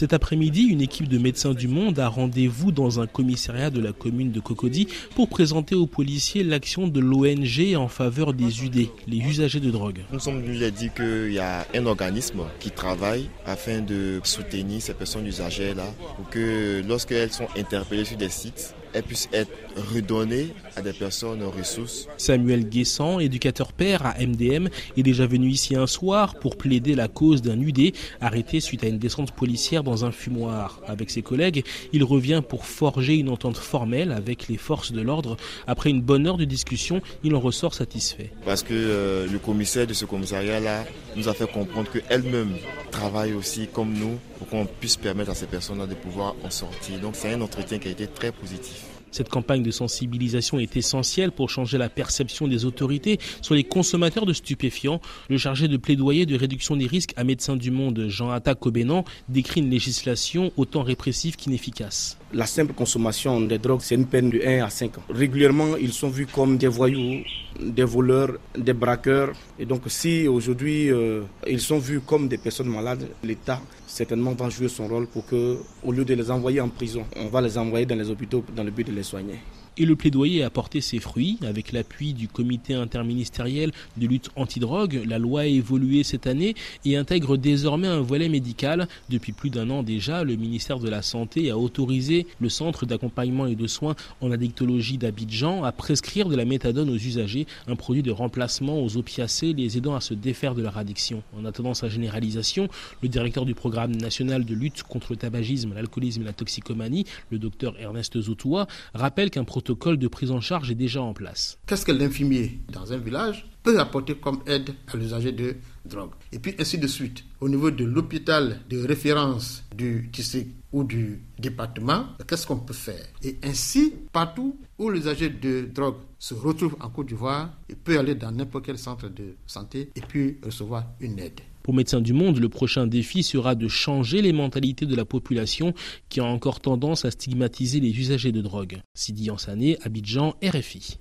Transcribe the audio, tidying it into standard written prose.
Cet après-midi, une équipe de Médecins du Monde a rendez-vous dans un commissariat de la commune de Cocody pour présenter aux policiers l'action de l'ONG en faveur des UD, les usagers de drogue. Nous sommes venus leur dire qu'il y a un organisme qui travaille afin de soutenir ces personnes usagères-là pour que lorsqu'elles sont interpellées sur des sites, elles puissent être redonnées à des personnes ressources. Samuel Guessant, éducateur père à MDM, est déjà venu ici un soir pour plaider la cause d'un UD arrêté suite à une descente policière dans un fumoir. Avec ses collègues, il revient pour forger une entente formelle avec les forces de l'ordre. Après une bonne heure de discussion, il en ressort satisfait. Parce que le commissaire de ce commissariat-là nous a fait comprendre qu'elle-même travaille aussi comme nous pour qu'on puisse permettre à ces personnes-là de pouvoir en sortir. Donc c'est un entretien qui a été très positif. Cette campagne de sensibilisation est essentielle pour changer la perception des autorités sur les consommateurs de stupéfiants. Le chargé de plaidoyer de réduction des risques à Médecins du Monde, Jean-Atta Kobenan, décrit une législation autant répressive qu'inefficace. La simple consommation des drogues, c'est une peine de 1 à 5 ans. Régulièrement, ils sont vus comme des voyous, des voleurs, des braqueurs. Et donc si aujourd'hui ils sont vus comme des personnes malades, l'État certainement va jouer son rôle pour que, au lieu de les envoyer en prison, on va les envoyer dans les hôpitaux dans le but de les soigner. Et le plaidoyer a porté ses fruits. Avec l'appui du comité interministériel de lutte antidrogue, la loi a évolué cette année et intègre désormais un volet médical. Depuis plus d'un an déjà, le ministère de la Santé a autorisé le centre d'accompagnement et de soins en addictologie d'Abidjan à prescrire de la méthadone aux usagers, un produit de remplacement aux opiacés les aidant à se défaire de leur addiction. En attendant sa généralisation, le directeur du programme national de lutte contre le tabagisme, l'alcoolisme et la toxicomanie, le docteur Ernest Zoutoua, rappelle qu'un protocole de prise en charge est déjà en place. Qu'est-ce que l'infirmier dans un village peut apporter comme aide à l'usager de drogue? Et puis ainsi de suite. Au niveau de l'hôpital de référence du district ou du département, qu'est-ce qu'on peut faire? Et ainsi, partout où l'usager de drogue se retrouve en Côte d'Ivoire, il peut aller dans n'importe quel centre de santé et puis recevoir une aide. Pour Médecins du Monde, le prochain défi sera de changer les mentalités de la population qui a encore tendance à stigmatiser les usagers de drogue. Sidi Ansane, Abidjan, RFI.